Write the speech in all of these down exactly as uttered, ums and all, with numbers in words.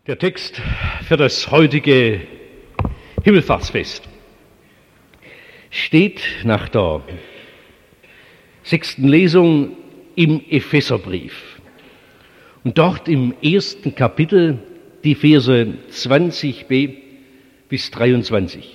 Der Text für das heutige Himmelfahrtsfest steht nach der sechsten Lesung im Epheserbrief. Und dort im ersten Kapitel die Verse zwanzig b bis dreiundzwanzig.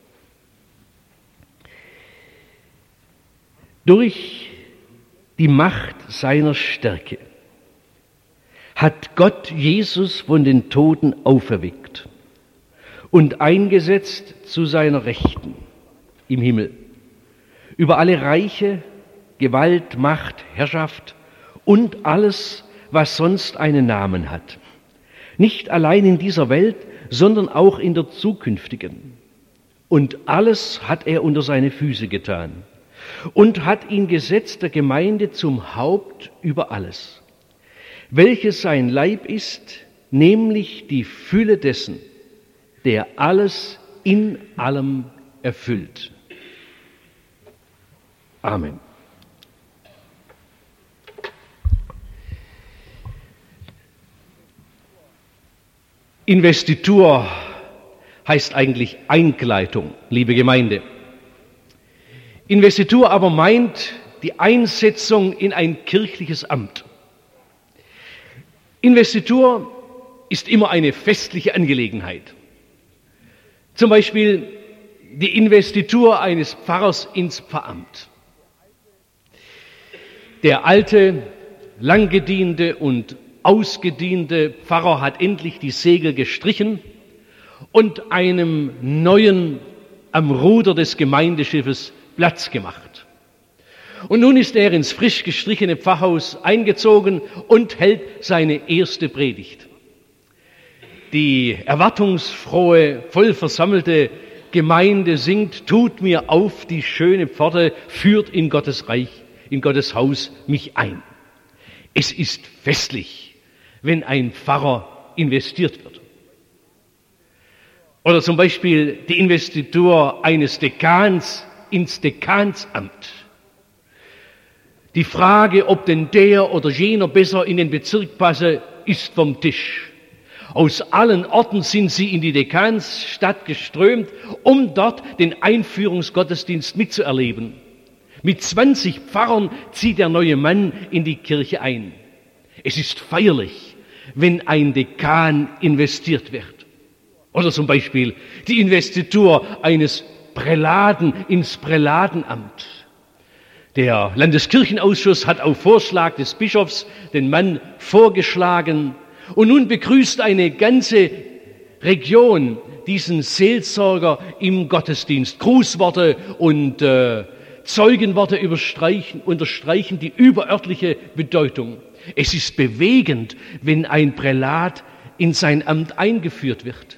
Durch die Macht seiner Stärke hat Gott Jesus von den Toten auferweckt und eingesetzt zu seiner Rechten im Himmel, über alle Reiche, Gewalt, Macht, Herrschaft und alles, was sonst einen Namen hat. Nicht allein in dieser Welt, sondern auch in der zukünftigen. Und alles hat er unter seine Füße getan und hat ihn gesetzt der Gemeinde zum Haupt über alles, welches sein Leib ist, nämlich die Fülle dessen, der alles in allem erfüllt. Amen. Investitur heißt eigentlich Einkleidung, liebe Gemeinde. Investitur aber meint die Einsetzung in ein kirchliches Amt. Investitur ist immer eine festliche Angelegenheit. Zum Beispiel die Investitur eines Pfarrers ins Pfarramt. Der alte, langgediente und ausgediente Pfarrer hat endlich die Segel gestrichen und einem neuen am Ruder des Gemeindeschiffes Platz gemacht. Und nun ist er ins frisch gestrichene Pfarrhaus eingezogen und hält seine erste Predigt. Die erwartungsfrohe, voll versammelte Gemeinde singt: Tut mir auf die schöne Pforte, führt in Gottes Reich, in Gottes Haus mich ein. Es ist festlich, wenn ein Pfarrer investiert wird. Oder zum Beispiel die Investitur eines Dekans ins Dekansamt. Die Frage, ob denn der oder jener besser in den Bezirk passe, ist vom Tisch. Aus allen Orten sind sie in die Dekansstadt geströmt, um dort den Einführungsgottesdienst mitzuerleben. Mit zwanzig Pfarrern zieht der neue Mann in die Kirche ein. Es ist feierlich, wenn ein Dekan investiert wird. Oder zum Beispiel die Investitur eines Prälaten ins Prälatenamt. Der Landeskirchenausschuss hat auf Vorschlag des Bischofs den Mann vorgeschlagen und nun begrüßt eine ganze Region diesen Seelsorger im Gottesdienst. Grußworte und äh, Zeugenworte überstreichen, unterstreichen die überörtliche Bedeutung. Es ist bewegend, wenn ein Prälat in sein Amt eingeführt wird.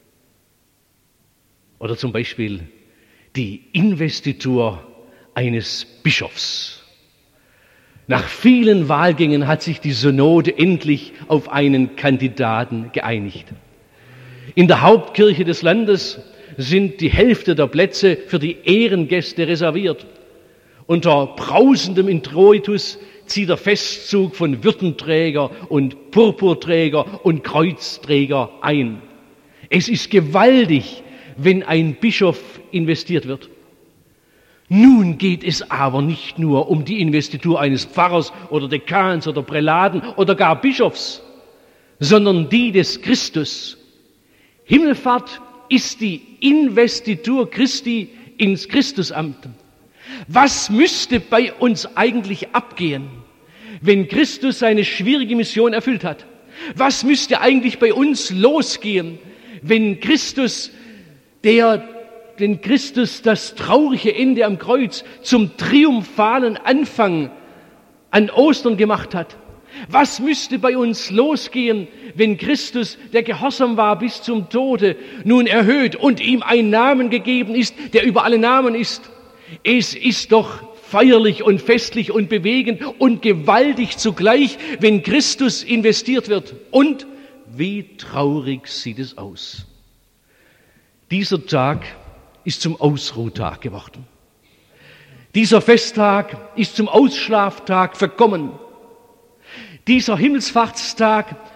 Oder zum Beispiel die Investitur eines Bischofs. Nach vielen Wahlgängen hat sich die Synode endlich auf einen Kandidaten geeinigt. In der Hauptkirche des Landes sind die Hälfte der Plätze für die Ehrengäste reserviert. Unter brausendem Introitus zieht der Festzug von Würdenträger und Purpurträger und Kreuzträger ein. Es ist gewaltig, wenn ein Bischof investiert wird. Nun geht es aber nicht nur um die Investitur eines Pfarrers oder Dekans oder Prälaten oder gar Bischofs, sondern die des Christus. Himmelfahrt ist die Investitur Christi ins Christusamt. Was müsste bei uns eigentlich abgehen, wenn Christus seine schwierige Mission erfüllt hat? Was müsste eigentlich bei uns losgehen, wenn Christus, der wenn Christus das traurige Ende am Kreuz zum triumphalen Anfang an Ostern gemacht hat? Was müsste bei uns losgehen, wenn Christus, der gehorsam war bis zum Tode, nun erhöht und ihm ein Namen gegeben ist, der über alle Namen ist? Es ist doch feierlich und festlich und bewegend und gewaltig zugleich, wenn Christus investiert wird. Und wie traurig sieht es aus. Dieser Tag ist zum Ausruhtag geworden. Dieser Festtag ist zum Ausschlaftag verkommen. Dieser Himmelfahrtstag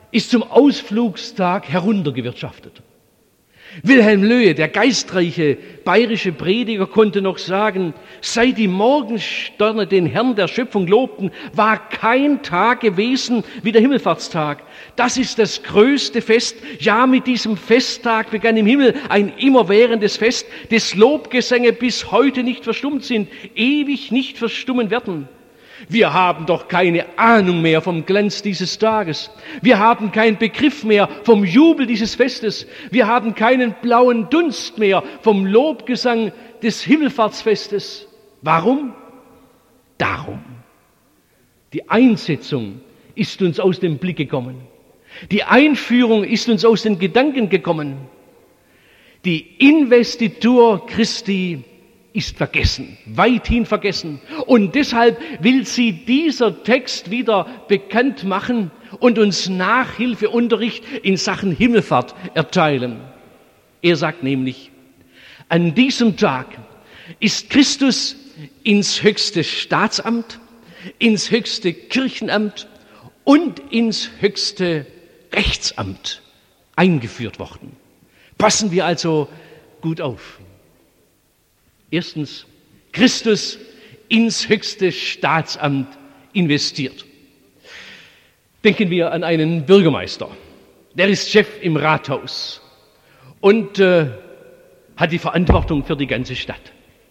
ist zum Ausflugstag heruntergewirtschaftet. Wilhelm Löhe, der geistreiche bayerische Prediger, konnte noch sagen, seit die Morgensterne den Herrn der Schöpfung lobten, war kein Tag gewesen wie der Himmelfahrtstag. Das ist das größte Fest. Ja, mit diesem Festtag begann im Himmel ein immerwährendes Fest, des Lobgesänge bis heute nicht verstummt sind, ewig nicht verstummen werden. Wir haben doch keine Ahnung mehr vom Glanz dieses Tages. Wir haben keinen Begriff mehr vom Jubel dieses Festes. Wir haben keinen blauen Dunst mehr vom Lobgesang des Himmelfahrtsfestes. Warum? Darum. Die Einsetzung ist uns aus dem Blick gekommen. Die Einführung ist uns aus den Gedanken gekommen. Die Investitur Christi ist vergessen, weithin vergessen. Und deshalb will sie dieser Text wieder bekannt machen und uns Nachhilfeunterricht in Sachen Himmelfahrt erteilen. Er sagt nämlich, an diesem Tag ist Christus ins höchste Staatsamt, ins höchste Kirchenamt und ins höchste Rechtsamt eingeführt worden. Passen wir also gut auf. Erstens, Christus ins höchste Staatsamt investiert. Denken wir an einen Bürgermeister. Der ist Chef im Rathaus und äh, hat die Verantwortung für die ganze Stadt.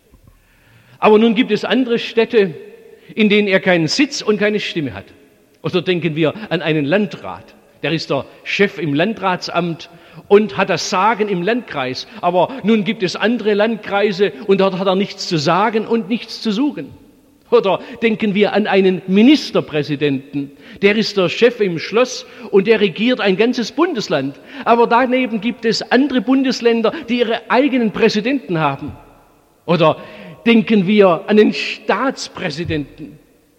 Aber nun gibt es andere Städte, in denen er keinen Sitz und keine Stimme hat. Oder denken wir an einen Landrat. Der ist der Chef im Landratsamt und hat das Sagen im Landkreis. Aber nun gibt es andere Landkreise und dort hat er nichts zu sagen und nichts zu suchen. Oder denken wir an einen Ministerpräsidenten. Der ist der Chef im Schloss und der regiert ein ganzes Bundesland. Aber daneben gibt es andere Bundesländer, die ihre eigenen Präsidenten haben. Oder denken wir an den Staatspräsidenten.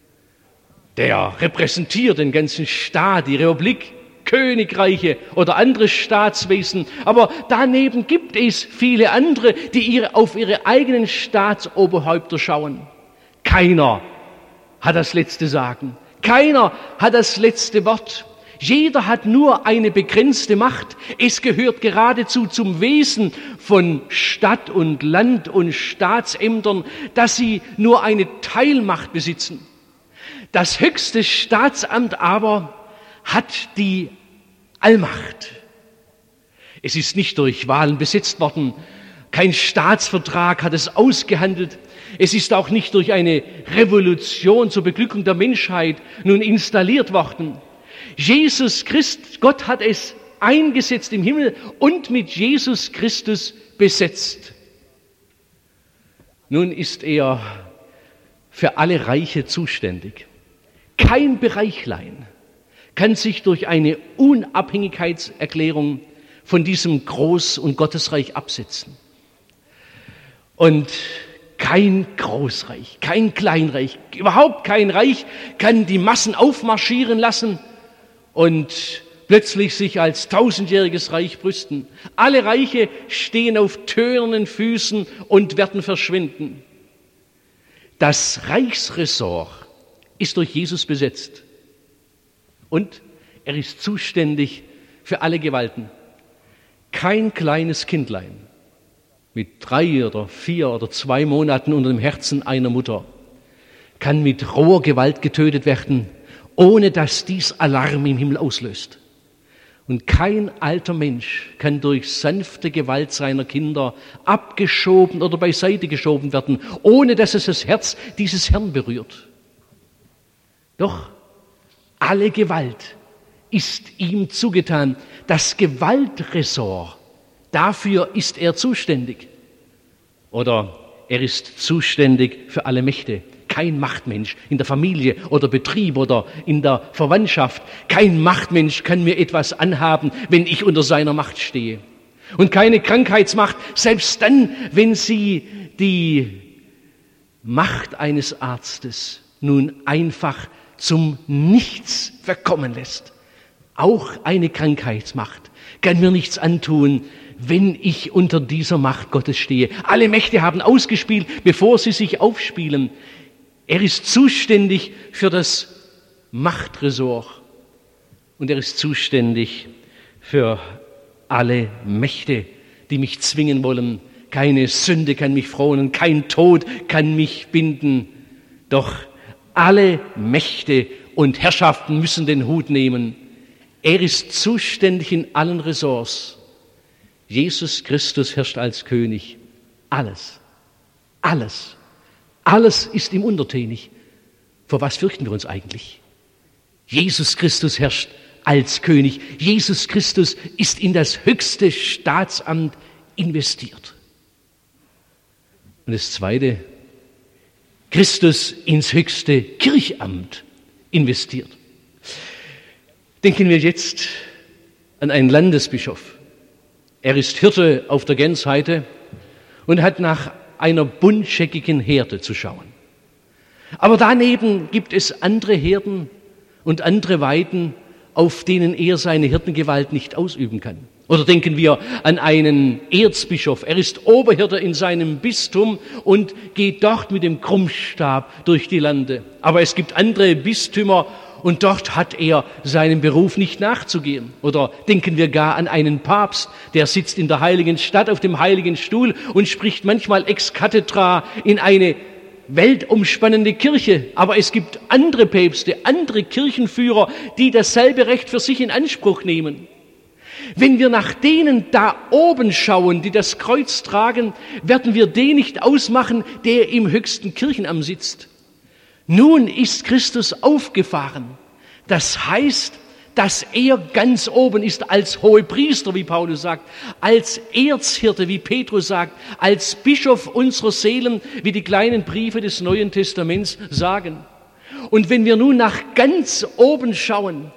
Der repräsentiert den ganzen Staat, die Republik, Königreiche oder andere Staatswesen. Aber daneben gibt es viele andere, die ihre, auf ihre eigenen Staatsoberhäupter schauen. Keiner hat das letzte Sagen. Keiner hat das letzte Wort. Jeder hat nur eine begrenzte Macht. Es gehört geradezu zum Wesen von Stadt und Land und Staatsämtern, dass sie nur eine Teilmacht besitzen. Das höchste Staatsamt aber hat die Allmacht. Es ist nicht durch Wahlen besetzt worden. Kein Staatsvertrag hat es ausgehandelt. Es ist auch nicht durch eine Revolution zur Beglückung der Menschheit nun installiert worden. Jesus Christus, Gott hat es eingesetzt im Himmel und mit Jesus Christus besetzt. Nun ist er für alle Reiche zuständig. Kein Bereichlein kann sich durch eine Unabhängigkeitserklärung von diesem Groß- und Gottesreich absetzen. Und kein Großreich, kein Kleinreich, überhaupt kein Reich kann die Massen aufmarschieren lassen und plötzlich sich als tausendjähriges Reich brüsten. Alle Reiche stehen auf tönernen Füßen und werden verschwinden. Das Reichsressort ist durch Jesus besetzt. Und er ist zuständig für alle Gewalten. Kein kleines Kindlein mit drei oder vier oder zwei Monaten unter dem Herzen einer Mutter kann mit roher Gewalt getötet werden, ohne dass dies Alarm im Himmel auslöst. Und kein alter Mensch kann durch sanfte Gewalt seiner Kinder abgeschoben oder beiseite geschoben werden, ohne dass es das Herz dieses Herrn berührt. Doch alle Gewalt ist ihm zugetan. Das Gewaltressort, dafür ist er zuständig. Oder er ist zuständig für alle Mächte. Kein Machtmensch in der Familie oder Betrieb oder in der Verwandtschaft, kein Machtmensch kann mir etwas anhaben, wenn ich unter seiner Macht stehe. Und keine Krankheitsmacht, selbst dann, wenn sie die Macht eines Arztes nun einfach zum Nichts verkommen lässt. Auch eine Krankheitsmacht kann mir nichts antun, wenn ich unter dieser Macht Gottes stehe. Alle Mächte haben ausgespielt, bevor sie sich aufspielen. Er ist zuständig für das Machtressort. Und er ist zuständig für alle Mächte, die mich zwingen wollen. Keine Sünde kann mich fronen, kein Tod kann mich binden. Doch alle Mächte und Herrschaften müssen den Hut nehmen. Er ist zuständig in allen Ressorts. Jesus Christus herrscht als König. Alles, alles, alles ist ihm untertänig. Vor was fürchten wir uns eigentlich? Jesus Christus herrscht als König. Jesus Christus ist in das höchste Staatsamt investiert. Und das Zweite, Christus ins höchste Kirchamt investiert. Denken wir jetzt an einen Landesbischof. Er ist Hirte auf der Gensheide und hat nach einer buntscheckigen Herde zu schauen. Aber daneben gibt es andere Herden und andere Weiden, auf denen er seine Hirtengewalt nicht ausüben kann. Oder denken wir an einen Erzbischof. Er ist Oberhirte in seinem Bistum und geht dort mit dem Krummstab durch die Lande. Aber es gibt andere Bistümer und dort hat er seinem Beruf nicht nachzugehen. Oder denken wir gar an einen Papst, der sitzt in der heiligen Stadt auf dem heiligen Stuhl und spricht manchmal ex cathedra in eine weltumspannende Kirche. Aber es gibt andere Päpste, andere Kirchenführer, die dasselbe Recht für sich in Anspruch nehmen. Wenn wir nach denen da oben schauen, die das Kreuz tragen, werden wir den nicht ausmachen, der im höchsten Kirchenamt sitzt. Nun ist Christus aufgefahren. Das heißt, dass er ganz oben ist als Hohepriester, wie Paulus sagt, als Erzhirte, wie Petrus sagt, als Bischof unserer Seelen, wie die kleinen Briefe des Neuen Testaments sagen. Und wenn wir nun nach ganz oben schauen,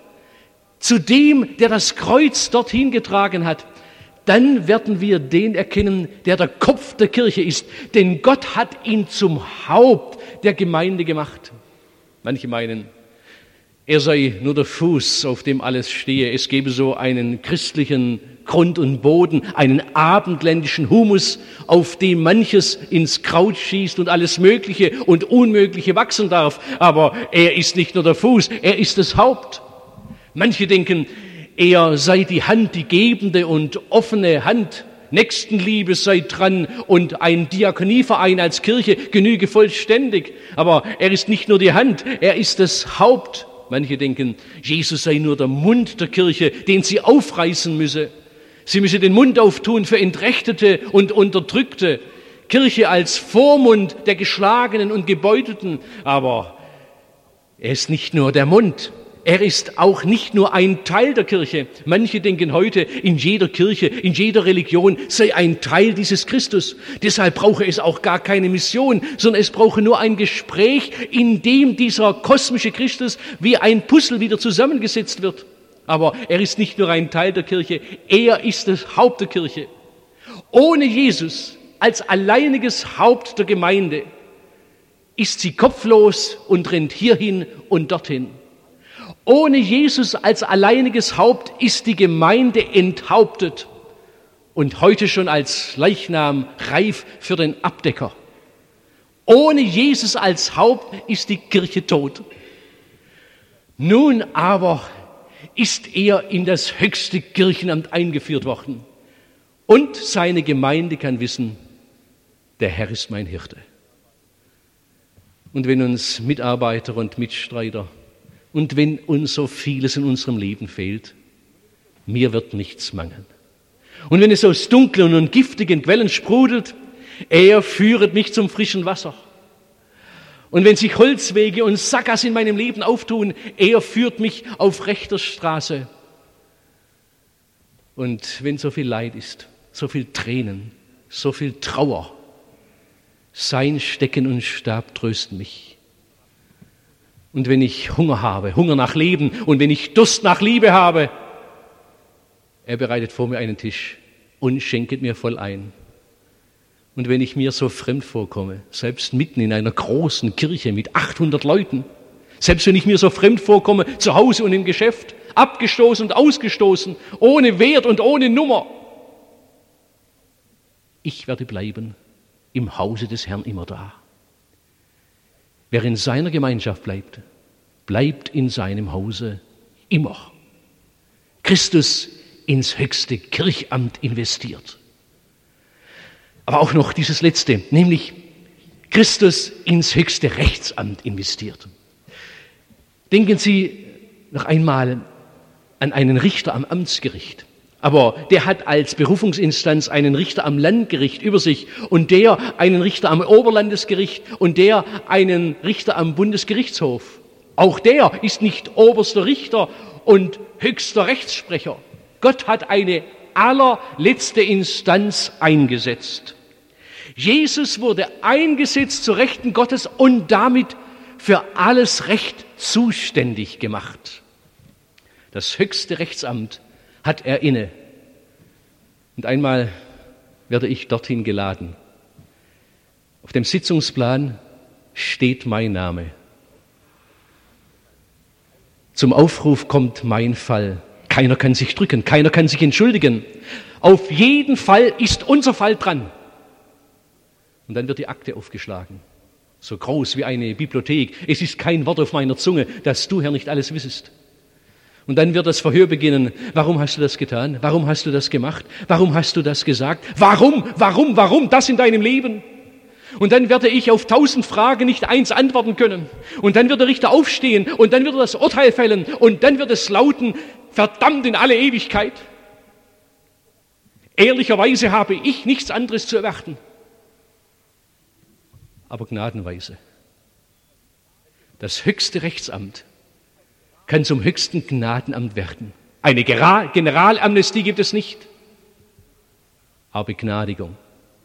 zu dem, der das Kreuz dorthin getragen hat, dann werden wir den erkennen, der der Kopf der Kirche ist. Denn Gott hat ihn zum Haupt der Gemeinde gemacht. Manche meinen, er sei nur der Fuß, auf dem alles stehe. Es gebe so einen christlichen Grund und Boden, einen abendländischen Humus, auf dem manches ins Kraut schießt und alles Mögliche und Unmögliche wachsen darf. Aber er ist nicht nur der Fuß, er ist das Haupt. Manche denken, er sei die Hand, die gebende und offene Hand. Nächstenliebe sei dran und ein Diakonieverein als Kirche genüge vollständig. Aber er ist nicht nur die Hand, er ist das Haupt. Manche denken, Jesus sei nur der Mund der Kirche, den sie aufreißen müsse. Sie müsse den Mund auftun für Entrechtete und Unterdrückte. Kirche als Vormund der Geschlagenen und Gebeutelten. Aber er ist nicht nur der Mund. Er ist auch nicht nur ein Teil der Kirche. Manche denken heute, in jeder Kirche, in jeder Religion sei ein Teil dieses Christus. Deshalb brauche es auch gar keine Mission, sondern es brauche nur ein Gespräch, in dem dieser kosmische Christus wie ein Puzzle wieder zusammengesetzt wird. Aber er ist nicht nur ein Teil der Kirche, er ist das Haupt der Kirche. Ohne Jesus als alleiniges Haupt der Gemeinde ist sie kopflos und rennt hierhin und dorthin. Ohne Jesus als alleiniges Haupt ist die Gemeinde enthauptet und heute schon als Leichnam reif für den Abdecker. Ohne Jesus als Haupt ist die Kirche tot. Nun aber ist er in das höchste Kirchenamt eingeführt worden und seine Gemeinde kann wissen, der Herr ist mein Hirte. Und wenn uns Mitarbeiter und Mitstreiter und wenn uns so vieles in unserem Leben fehlt, mir wird nichts mangeln. Und wenn es aus dunklen und giftigen Quellen sprudelt, er führet mich zum frischen Wasser. Und wenn sich Holzwege und Sackgassen in meinem Leben auftun, er führt mich auf rechter Straße. Und wenn so viel Leid ist, so viel Tränen, so viel Trauer, sein Stecken und Stab trösten mich. Und wenn ich Hunger habe, Hunger nach Leben, und wenn ich Durst nach Liebe habe, er bereitet vor mir einen Tisch und schenket mir voll ein. Und wenn ich mir so fremd vorkomme, selbst mitten in einer großen Kirche mit achthundert Leuten, selbst wenn ich mir so fremd vorkomme, zu Hause und im Geschäft, abgestoßen und ausgestoßen, ohne Wert und ohne Nummer, ich werde bleiben im Hause des Herrn immer da. Wer in seiner Gemeinschaft bleibt, bleibt in seinem Hause immer. Christus ins höchste Kirchamt investiert. Aber auch noch dieses Letzte, nämlich Christus ins höchste Rechtsamt investiert. Denken Sie noch einmal an einen Richter am Amtsgericht. Aber der hat als Berufungsinstanz einen Richter am Landgericht über sich und der einen Richter am Oberlandesgericht und der einen Richter am Bundesgerichtshof. Auch der ist nicht oberster Richter und höchster Rechtssprecher. Gott hat eine allerletzte Instanz eingesetzt. Jesus wurde eingesetzt zur Rechten Gottes und damit für alles Recht zuständig gemacht. Das höchste Rechtsamt hat er inne. Und einmal werde ich dorthin geladen. Auf dem Sitzungsplan steht mein Name. Zum Aufruf kommt mein Fall. Keiner kann sich drücken, keiner kann sich entschuldigen. Auf jeden Fall ist unser Fall dran. Und dann wird die Akte aufgeschlagen. So groß wie eine Bibliothek. Es ist kein Wort auf meiner Zunge, dass du, Herr, nicht alles wissest. Und dann wird das Verhör beginnen. Warum hast du das getan? Warum hast du das gemacht? Warum hast du das gesagt? Warum, warum, warum das in deinem Leben? Und dann werde ich auf tausend Fragen nicht eins antworten können. Und dann wird der Richter aufstehen und dann wird er das Urteil fällen und dann wird es lauten, verdammt in alle Ewigkeit. Ehrlicherweise habe ich nichts anderes zu erwarten. Aber gnadenweise. Das höchste Rechtsamt kann zum höchsten Gnadenamt werden. Eine Generalamnestie gibt es nicht, aber Begnadigung.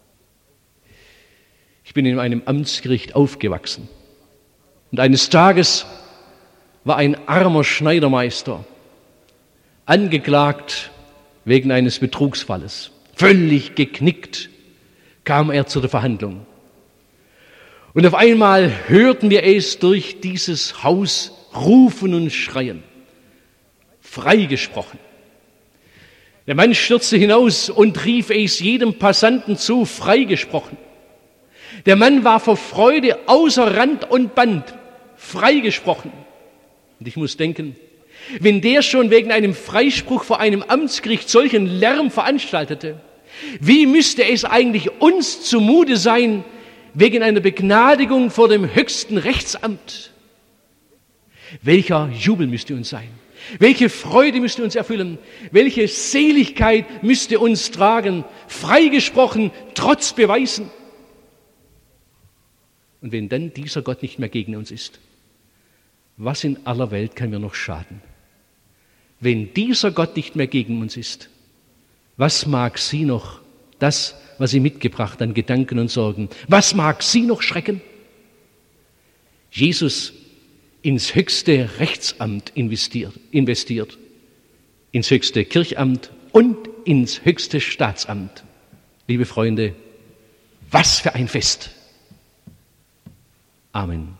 Ich bin in einem Amtsgericht aufgewachsen und eines Tages war ein armer Schneidermeister angeklagt wegen eines Betrugsfalles. Völlig geknickt kam er zu der Verhandlung. Und auf einmal hörten wir es durch dieses Haus rufen und schreien. Freigesprochen. Der Mann stürzte hinaus und rief es jedem Passanten zu, freigesprochen. Der Mann war vor Freude außer Rand und Band, freigesprochen. Und ich muss denken, wenn der schon wegen einem Freispruch vor einem Amtsgericht solchen Lärm veranstaltete, wie müsste es eigentlich uns zumute sein, wegen einer Begnadigung vor dem höchsten Rechtsamt? Welcher Jubel müsste uns sein? Welche Freude müsste uns erfüllen? Welche Seligkeit müsste uns tragen? Freigesprochen, trotz Beweisen. Und wenn dann dieser Gott nicht mehr gegen uns ist, was in aller Welt kann mir noch schaden? Wenn dieser Gott nicht mehr gegen uns ist, was mag Sie noch, das, was Sie mitgebracht an Gedanken und Sorgen, was mag Sie noch schrecken? Jesus ins höchste Rechtsamt investiert, investiert, ins höchste Kirchamt und ins höchste Staatsamt. Liebe Freunde, was für ein Fest! Amen.